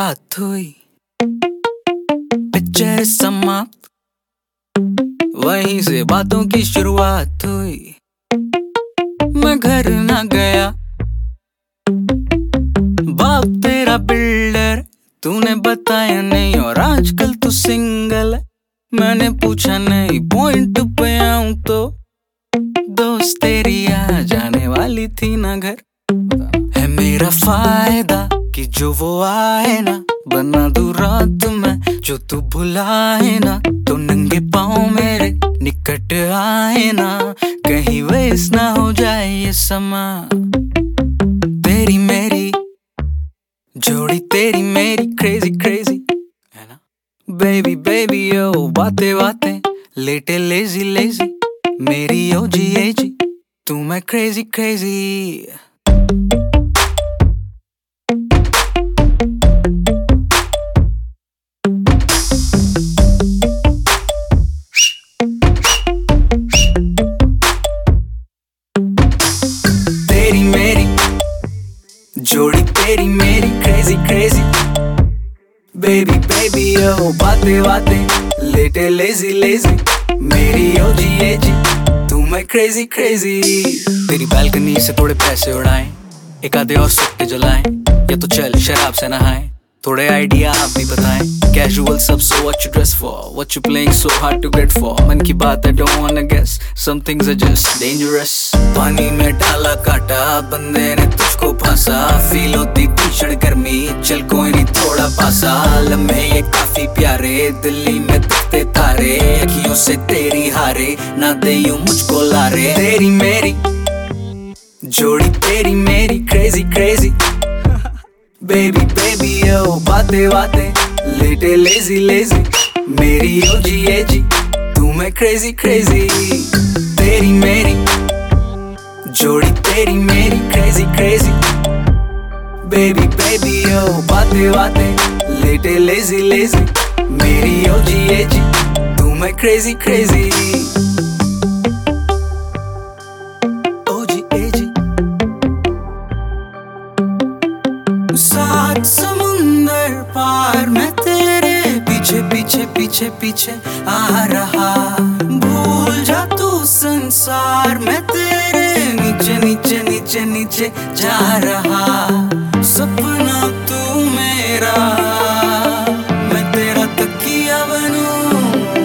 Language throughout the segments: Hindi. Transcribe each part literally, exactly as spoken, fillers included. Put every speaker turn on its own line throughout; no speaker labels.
रात हुई, पिक्चर समाप्त, वहीं से बातों की शुरुआत हुई। मैं घर ना गया, बाप तेरा बिल्डर, तूने बताया नहीं और आजकल तू सिंगल है। मैंने पूछा नहीं, पॉइंट पे आऊं तो दोस्त तेरी आ जाने वाली थी ना घर। है मेरा फायदा कि जो वो आए ना, बना दूं रात में जो तू भुलाए ना, तो नंगे पाँव मेरे निकट आए ना, कहीं वेस्ट ना हो जाए ये समा। तेरी मेरी जोड़ी, तेरी मेरी क्रेजी क्रेजी है ना, बेबी बेबी ओ बातें बातें, लेटे लेजी लेजी, मेरी ओ जी ए जी, तू मैं क्रेजी क्रेजी। तेरी मेरी जोड़ी, तेरी मेरी क्रेजी क्रेजी, बेबी बेबी ओ बातें बातें, लेटे लेजी लेजी, मेरी ओ जी ए जी, तू मैं क्रेजी क्रेजी। तेरी बालकनी से थोड़े पैसे उड़ाएं, एक आधे और सुट्टे जलाएं, या तो चल शराब से नहाएं, थोड़े आइडिया आप भी बताएं। कैजुअल सब, so what you dress for, what you playing so hard to get for, मन की बात I don't wanna guess, some things are just dangerous। पानी में डाला काटा, बंदे ने तुझको फंसा, फील होती भीषण गर्मी, चल कोई नहीं थोड़ा पासा, लम्हे ये काफी प्यारे, दिल्ली में दिखते तारे, अखियों से तेरी हारे, ना दे यूं मुझको लारे। तेरी मेरी जोड़ी, तेरी मेरी क्रेजी क्रेजी, बेबी बेबी ओ बातें बातें, लेटे लेजी लेजी, मेरी ओ जी ए जी, तू मैं क्रेजी क्रेजी। तेरी मेरी जोड़ी, तेरी मेरी क्रेजी क्रेजी, बेबी बेबी ओ बातें बातें, लेटे लेजी लेजी, मेरी ओ जी ए जी, तू मैं क्रेजी क्रेजी। सात समुंदर पार मैं तेरे पीछे पीछे पीछे पीछे आ रहा, भूल जा तू संसार, मैं तेरे नीचे नीचे नीचे नीचे जा रहा, सपना तू मेरा, मैं तेरा तकिया बनूं,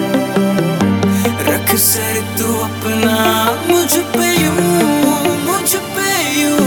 रख सर तू अपना मुझ पे यूं, मुझ पे यूं।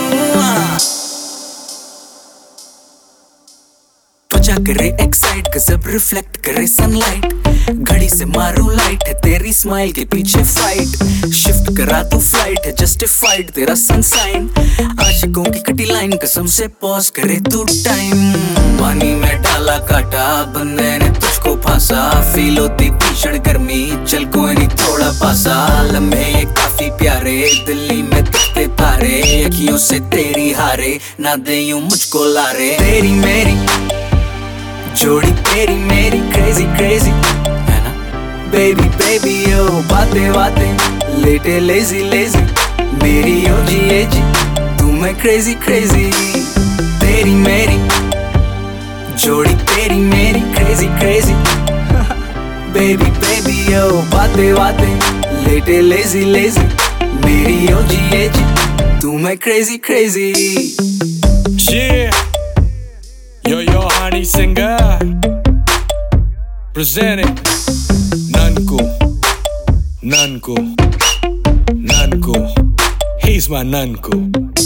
त्वचा करे एक्साइट, गजब रिफ्लेक्ट करे सनलाइट, घड़ी से मारू लाइट, है तेरी स्माइल के पीछे फाइट, शिफ्ट करा तू फ्लाइट, है जस्टिफाइड तेरा सनसाइन, आशिकों की कटी लाइन, कसम से पॉज करे तू टाइम। पानी में डाला काटा, बंदे ने तुझको फांसा, फील होती भीषण गर्मी, चल कोई नहीं थोड़ा पासा, लम्हे ये काफी प्यारे, दिल्ली में दिखते तारे, अखियों से तेरी हारे, ना दे यूं मुझको लारे। तेरी मेरी जोड़ी, तेरी मेरी क्रेजी क्रेजी है ना, बेबी बेबी ओ बातें बातें, लेटे लेजी लेजी, मेरी ओ जी ए जी, तू मैं क्रेजी क्रेजी। तेरी मेरी जोड़ी, तेरी मेरी क्रेजी क्रेजी, बेबी बेबी ओ बातें बातें, लेटे लेजी लेजी, मेरी ओ जी ए जी, तू मैं crazy crazy.
Yeah, yo yo honey singer, presenting Nanku, Nanku, Nanku, he's my Nanku.